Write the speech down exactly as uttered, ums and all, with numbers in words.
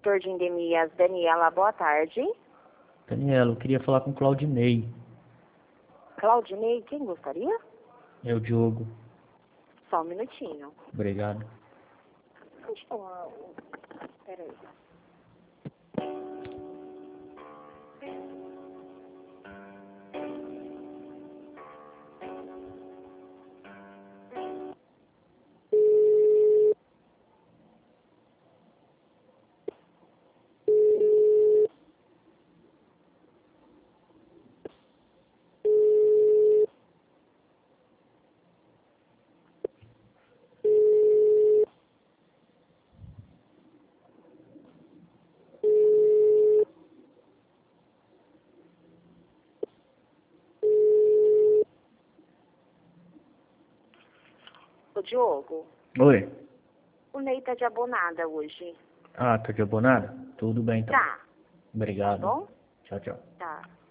Setor de endemias, Daniela, boa tarde. Daniela, eu queria falar com o Claudinei. Claudinei, quem gostaria? É o Diogo. Só um minutinho. Obrigado. Deixa eu falar. Peraí. Ô, Diogo, Oi. o Ney tá de abonada hoje. Ah, tá de abonada? Tudo bem, então. Tá. Tá Obrigado. bom? Tchau, tchau. Tá.